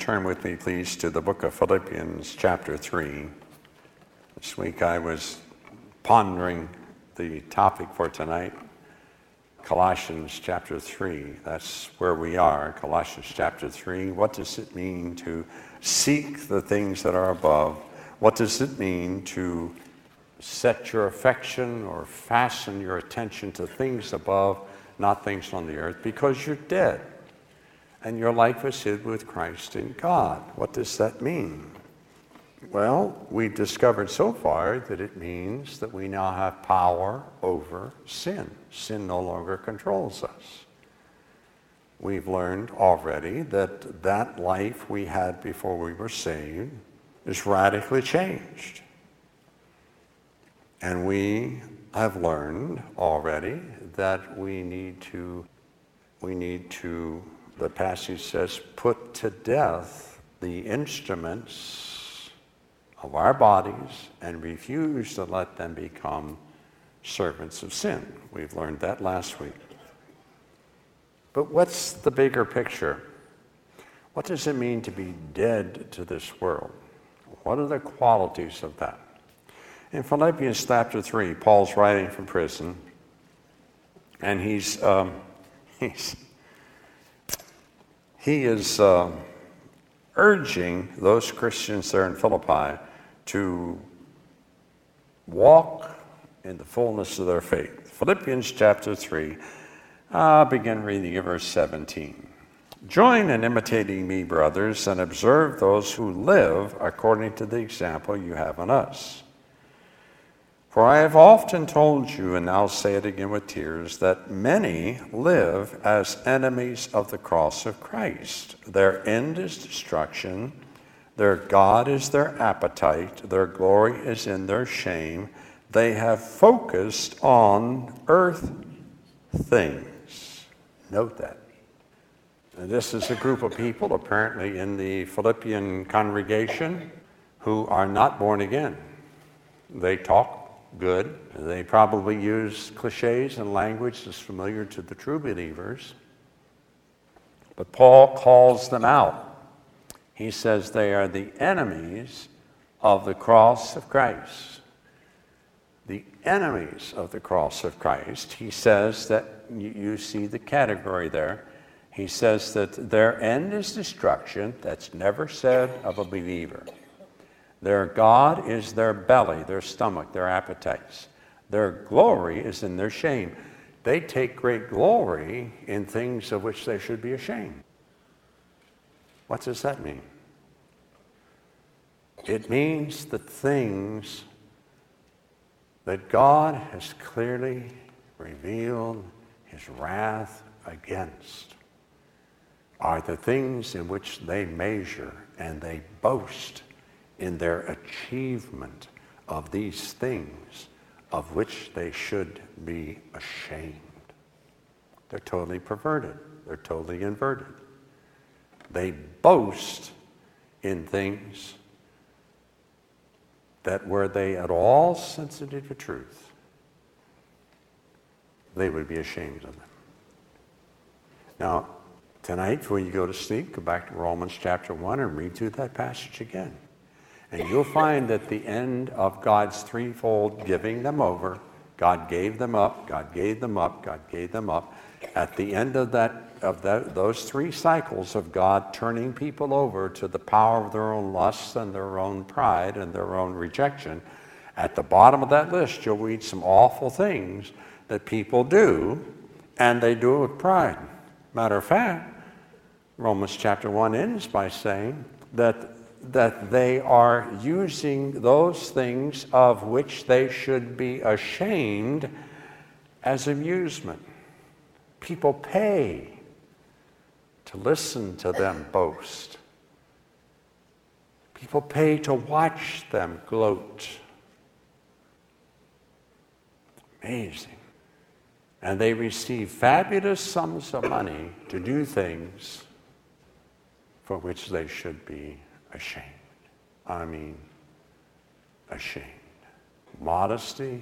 turn with me, please, to the book of Philippians, chapter 3. This week I was pondering the topic for tonight, Colossians chapter 3. That's where we are, Colossians chapter 3. What does it mean to seek the things that are above? What does it mean to set your affection or fasten your attention to things above, not things on the earth? Because you're dead, and your life is hid with Christ in God. What does that mean? Well, we've discovered so far that it means that we now have power over sin. Sin no longer controls us. We've learned already that that life we had before we were saved is radically changed. And we have learned already that we need to, the passage says, put to death the instruments of our bodies and refuse to let them become servants of sin. We've learned that last week. But what's the bigger picture? What does it mean to be dead to this world? What are the qualities of that? In Philippians chapter 3, Paul's writing from prison, and he is urging those Christians there in Philippi to walk in the fullness of their faith. Philippians chapter 3, I'll begin reading at verse 17. Join in imitating me, brothers, and observe those who live according to the example you have in us. For I have often told you, and now say it again with tears, that many live as enemies of the cross of Christ. Their end is destruction, their God is their appetite, their glory is in their shame. They have focused on earth things. Note that. And this is a group of people, apparently in the Philippian congregation, who are not born again. They talk good. They probably use cliches and language that's familiar to the true believers. But Paul calls them out. He says they are the enemies of the cross of Christ. The enemies of the cross of Christ. He says that, you see the category there. He says that their end is destruction. That's never said of a believer. Their God is their belly, their stomach, their appetites. Their glory is in their shame. They take great glory in things of which they should be ashamed. What does that mean? It means the things that God has clearly revealed his wrath against are the things in which they measure and they boast in their achievement of these things of which they should be ashamed. They're totally perverted. They're totally inverted. They boast in things that were they at all sensitive to truth, they would be ashamed of them. Now, tonight, before you go to sleep, go back to Romans chapter 1 and read through that passage again. And you'll find that the end of God's threefold giving them over, God gave them up, God gave them up, God gave them up. At the end of those three cycles of God turning people over to the power of their own lusts and their own pride and their own rejection, at the bottom of that list you'll read some awful things that people do, and they do it with pride. Matter of fact, Romans chapter 1 ends by saying that they are using those things of which they should be ashamed as amusement. People pay to listen to them boast. People pay to watch them gloat. Amazing. And they receive fabulous sums of money to do things for which they should be ashamed. I mean, ashamed. Modesty,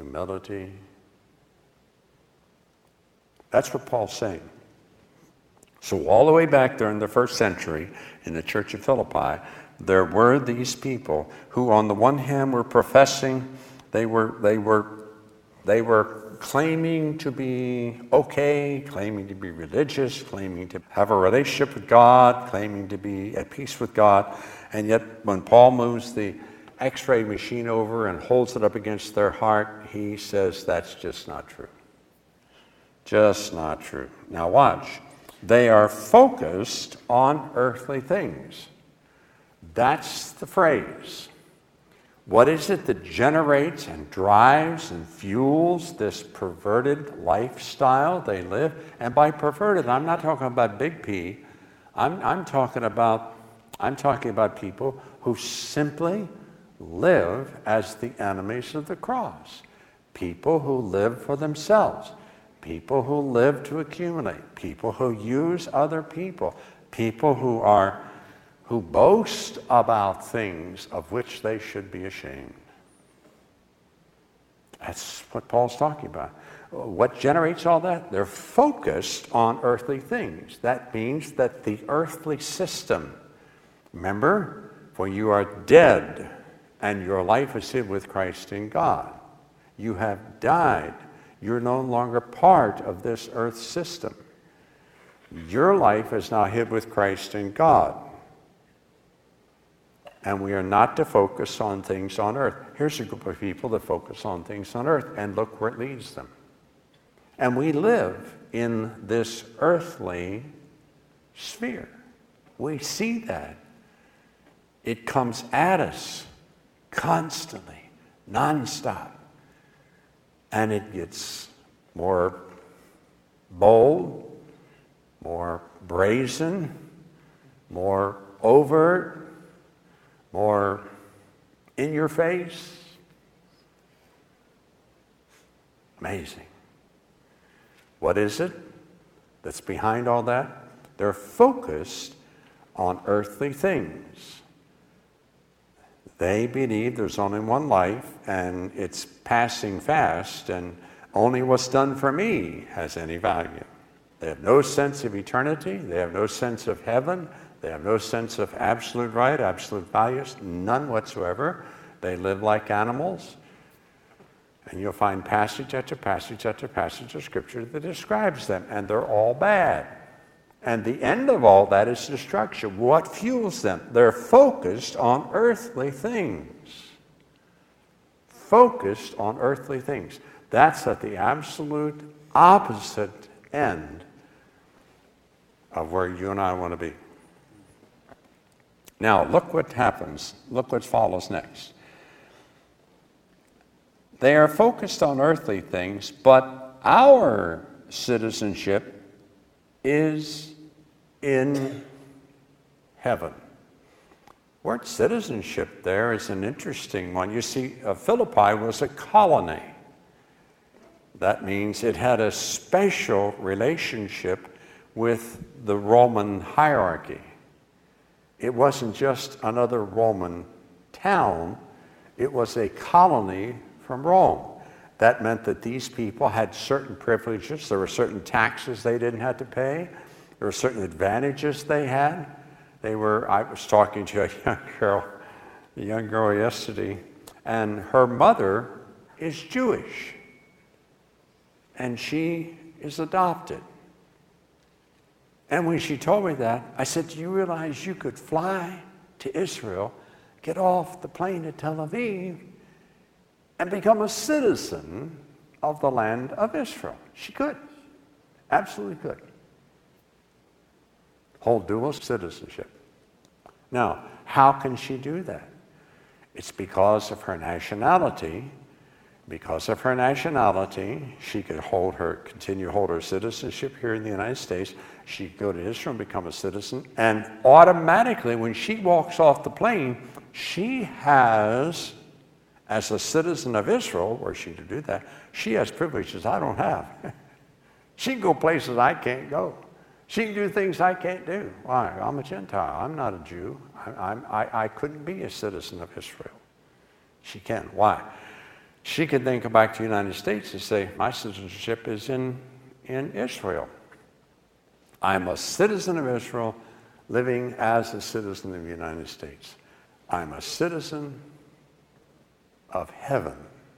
humility. That's what Paul's saying. So all the way back there in the first century, in the church of Philippi, there were these people who on the one hand were professing, they were claiming to be okay, claiming to be religious, claiming to have a relationship with God, claiming to be at peace with God. And yet when Paul moves the X-ray machine over and holds it up against their heart, he says that's just not true. Just not true. Now watch. They are focused on earthly things. That's the phrase. What is it that generates and drives and fuels this perverted lifestyle they live? And by perverted, I'm not talking about big P. I'm talking about people who simply live as the enemies of the cross. People who live for themselves. People who live to accumulate. People who use other people. People who boast about things of which they should be ashamed. That's what Paul's talking about. What generates all that? They're focused on earthly things. That means that the earthly system, remember, for you are dead and your life is hid with Christ in God. You have died. You're no longer part of this earth system. Your life is now hid with Christ in God. And we are not to focus on things on earth. Here's a group of people that focus on things on earth, and look where it leads them. And we live in this earthly sphere. We see that. It comes at us constantly, nonstop. And it gets more bold, more brazen, more overt, more in your face. Amazing. What is it that's behind all that? They're focused on earthly things. They believe there's only one life and it's passing fast and only what's done for me has any value. They have no sense of eternity. They have no sense of heaven. They have no sense of absolute right, absolute values, none whatsoever. They live like animals. And you'll find passage after passage after passage of Scripture that describes them, and they're all bad. And the end of all that is destruction. What fuels them? They're focused on earthly things. Focused on earthly things. That's at the absolute opposite end of where you and I want to be. Now, look what happens. Look what follows next. They are focused on earthly things, but our citizenship is in heaven. Word citizenship there is an interesting one. You see, Philippi was a colony. That means it had a special relationship with the Roman hierarchy. It wasn't just another Roman town. It was a colony from Rome. That meant that these people had certain privileges. There were certain taxes they didn't have to pay. There were certain advantages they had. I was talking to a young girl yesterday, and her mother is Jewish, and she is adopted. And when she told me that, I said, do you realize you could fly to Israel, get off the plane at Tel Aviv, and become a citizen of the land of Israel? She could. Absolutely could. Hold dual citizenship. Now, how can she do that? It's because of her nationality. Because of her nationality, she could continue to hold her citizenship here in the United States. She could go to Israel and become a citizen. And automatically, when she walks off the plane, she has, as a citizen of Israel, were she to do that, she has privileges I don't have. She can go places I can't go. She can do things I can't do. Why? I'm a Gentile. I'm not a Jew. I couldn't be a citizen of Israel. She can. Why? She could then come back to the United States and say, my citizenship is in Israel. I'm a citizen of Israel living as a citizen of the United States. I'm a citizen of heaven.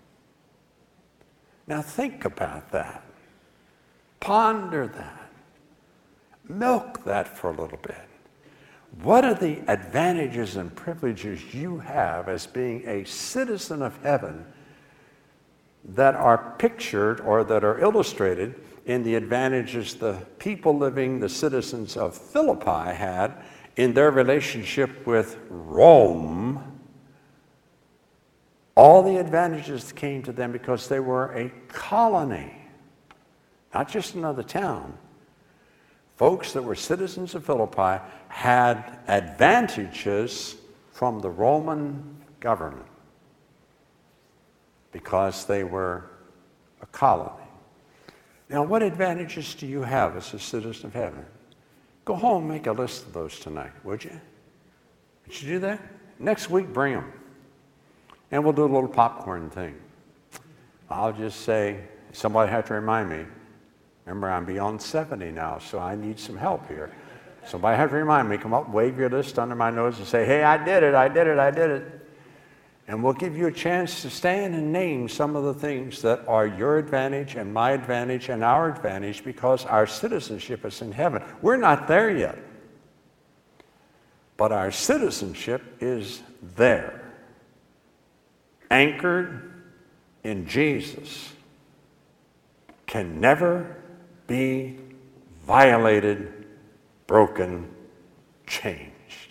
Now think about that. Ponder that. Milk that for a little bit. What are the advantages and privileges you have as being a citizen of heaven that are pictured or that are illustrated in the advantages the people living, the citizens of Philippi, had in their relationship with Rome? All the advantages came to them because they were a colony, not just another town. Folks that were citizens of Philippi had advantages from the Roman government because they were a colony. Now, what advantages do you have as a citizen of heaven? Go home and make a list of those tonight, would you? Would you do that? Next week, bring them. And we'll do a little popcorn thing. I'll just say, somebody have to remind me. Remember, I'm beyond 70 now, so I need some help here. Somebody have to remind me. Come up, wave your list under my nose and say, hey, I did it. And we'll give you a chance to stand and name some of the things that are your advantage and my advantage and our advantage because our citizenship is in heaven. We're not there yet. But our citizenship is there. Anchored in Jesus. Can never be violated, broken, changed.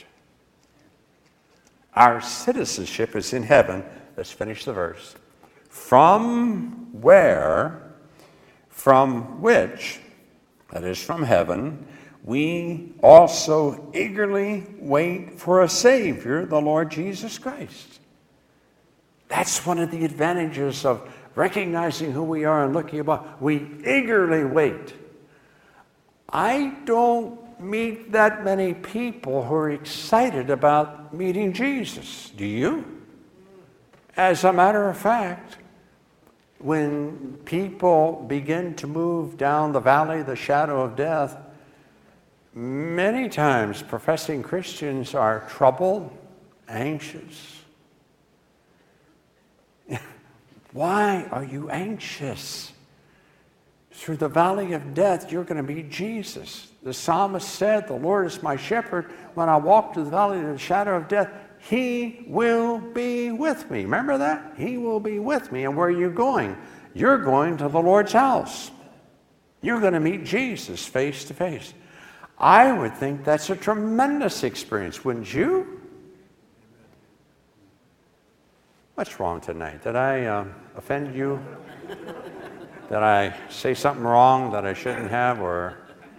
Our citizenship is in heaven. Let's finish the verse. From which, that is from heaven, we also eagerly wait for a Savior, the Lord Jesus Christ. That's one of the advantages of recognizing who we are and looking about. We eagerly wait. I don't meet that many people who are excited about meeting Jesus. Do you? As a matter of fact, when people begin to move down the valley of the shadow of death, many times professing Christians are troubled, anxious. Why are you anxious? Through the valley of death, you're going to meet Jesus. The psalmist said, the Lord is my shepherd. When I walk through the valley of the shadow of death, he will be with me. Remember that? He will be with me. And where are you going? You're going to the Lord's house. You're going to meet Jesus face to face. I would think that's a tremendous experience, wouldn't you? What's wrong tonight? Did I offend you? Did I say something wrong that I shouldn't have? Or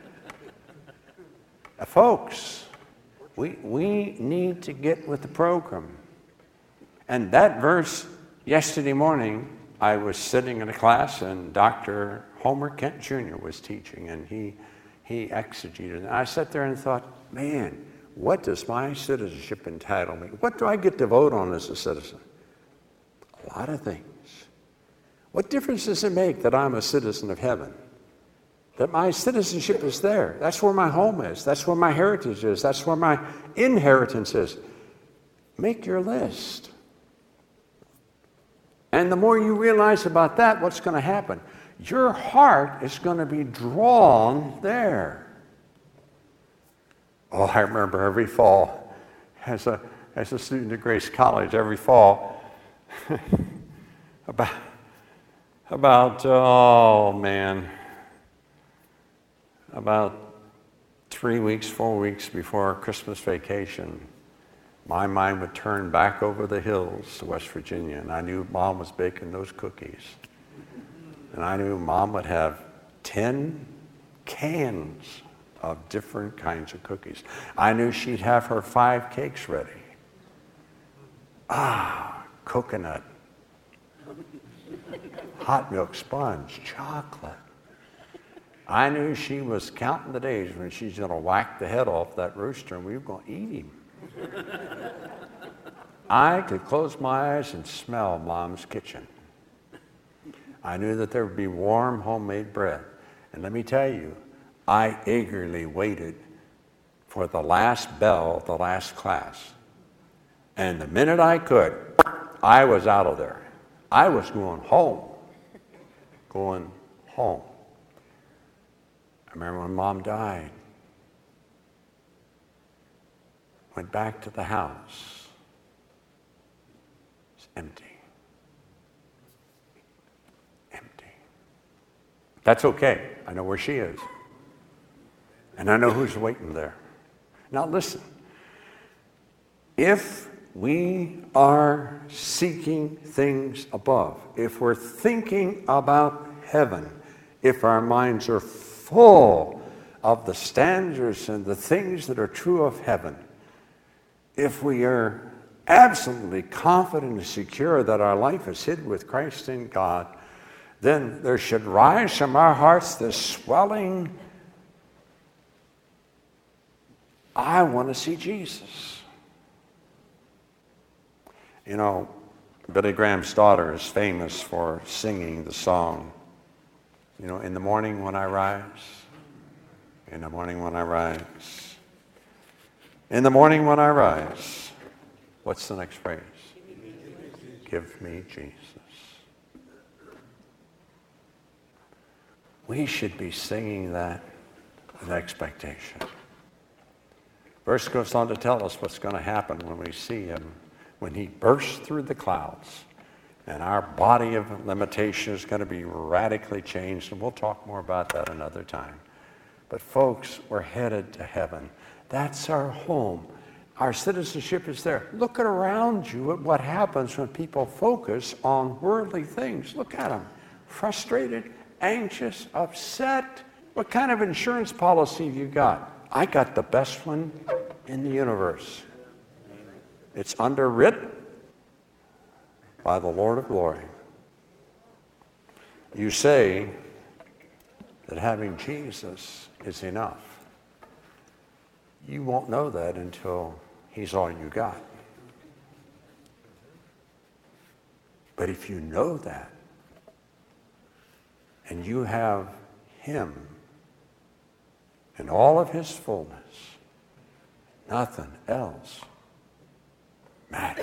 folks, we need to get with the program. And that verse, yesterday morning, I was sitting in a class and Dr. Homer Kent Jr. was teaching, and he exegeted. And I sat there and thought, man, what does my citizenship entitle me? What do I get to vote on as a citizen? A lot of things. What difference does it make that I'm a citizen of heaven? That my citizenship is there. That's where my home is. That's where my heritage is. That's where my inheritance is. Make your list. And the more you realize about that, what's going to happen? Your heart is going to be drawn there. Oh, I remember every fall, as a student at Grace College, every fall, about 3 weeks, 4 weeks before Christmas vacation, my mind would turn back over the hills to West Virginia, and I knew Mom was baking those cookies. And I knew Mom would have 10 cans of different kinds of cookies. I knew she'd have her 5 cakes ready. Coconut, hot milk sponge, chocolate. I knew she was counting the days when she's going to whack the head off that rooster and we were going to eat him. I could close my eyes and smell Mom's kitchen. I knew that there would be warm homemade bread. And let me tell you, I eagerly waited for the last bell of the last class. And the minute I could, I was out of there. I was going home. Going home. I remember when Mom died. Went back to the house. It's empty. Empty. That's okay. I know where she is. And I know who's waiting there. Now listen. If we are seeking things above, if we're thinking about heaven, if our minds are full of the standards and the things that are true of heaven, if we are absolutely confident and secure that our life is hid with Christ in God, then there should rise from our hearts this swelling, I want to see Jesus. You know, Billy Graham's daughter is famous for singing the song, you know, in the morning when I rise, in the morning when I rise, in the morning when I rise. What's the next phrase? Give me Jesus. We should be singing that with expectation. Verse goes on to tell us what's going to happen when we see him, when he bursts through the clouds, and our body of limitation is going to be radically changed, and we'll talk more about that another time. But folks, we're headed to heaven. That's our home. Our citizenship is there. Look around you at what happens when people focus on worldly things. Look at them. Frustrated, anxious, upset. What kind of insurance policy have you got? I got the best one in the universe. It's underwritten by the Lord of glory. You say that having Jesus is enough. You won't know that until he's all you got. But if you know that, and you have him in all of his fullness, nothing else matters.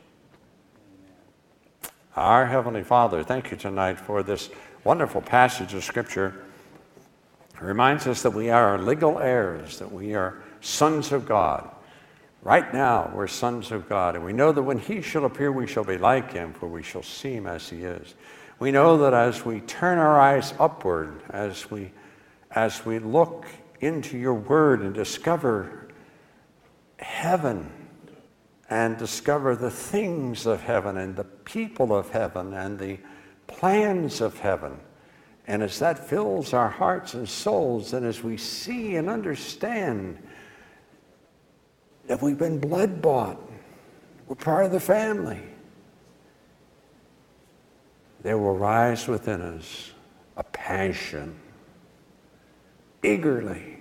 Our Heavenly Father, thank you tonight for this wonderful passage of Scripture. It reminds us that we are legal heirs, that we are sons of God. Right now, we're sons of God, and we know that when he shall appear, we shall be like him, for we shall see him as he is. We know that as we turn our eyes upward, as we look into your word and discover heaven, and discover the things of heaven and the people of heaven and the plans of heaven, and as that fills our hearts and souls, and as we see and understand that we've been blood bought, we're part of the family, there will rise within us a passion, eagerly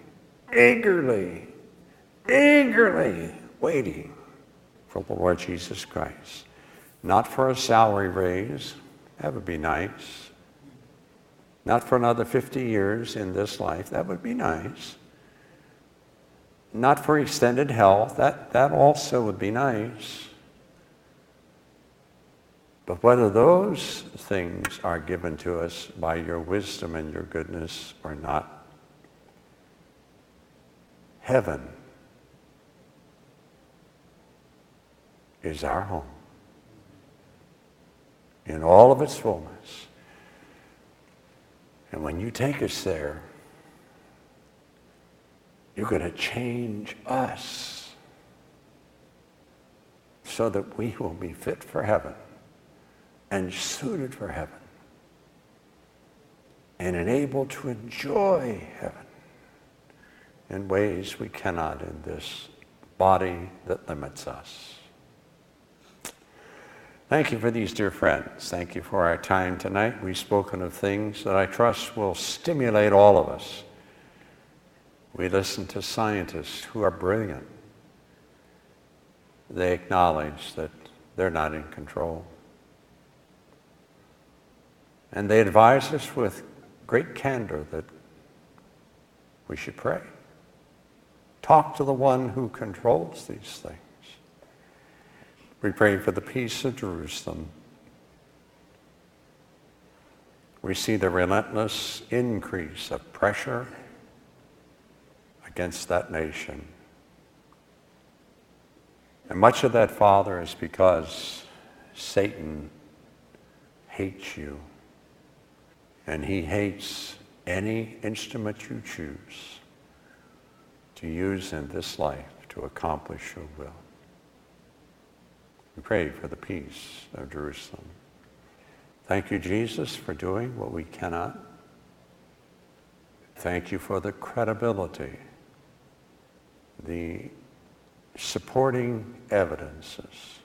waiting for the Lord Jesus Christ. Not for a salary raise, that would be nice. Not for another 50 years in this life, that would be nice. Not for extended health, that also would be nice. But whether those things are given to us by your wisdom and your goodness or not, heaven is our home in all of its fullness. And when you take us there, you're going to change us so that we will be fit for heaven and suited for heaven and enabled to enjoy heaven in ways we cannot in this body that limits us. Thank you for these dear friends. Thank you for our time tonight. We've spoken of things that I trust will stimulate all of us. We listen to scientists who are brilliant. They acknowledge that they're not in control. And they advise us with great candor that we should pray. Talk to the one who controls these things. We pray for the peace of Jerusalem. We see the relentless increase of pressure against that nation. And much of that, Father, is because Satan hates you. And he hates any instrument you choose to use in this life to accomplish your will. We pray for the peace of Jerusalem. Thank you, Jesus, for doing what we cannot. Thank you for the credibility, the supporting evidences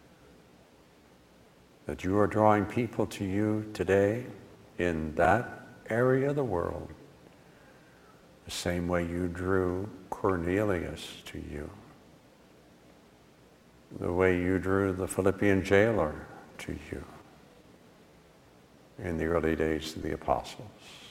that you are drawing people to you today in that area of the world, the same way you drew Cornelius to you, the way you drew the Philippian jailer to you in the early days of the apostles.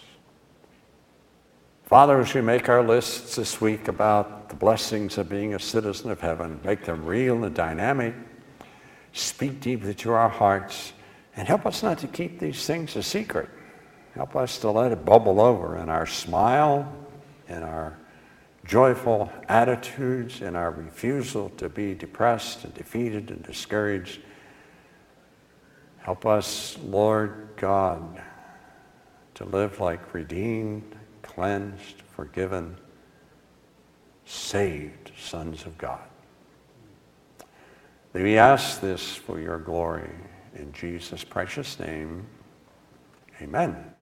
Father, as we make our lists this week about the blessings of being a citizen of heaven, make them real and dynamic, speak deeply to our hearts, and help us not to keep these things a secret. Help us to let it bubble over in our smile, in our joyful attitudes, in our refusal to be depressed and defeated and discouraged. Help us, Lord God, to live like redeemed, cleansed, forgiven, saved sons of God. We ask this for your glory. In Jesus' precious name, amen.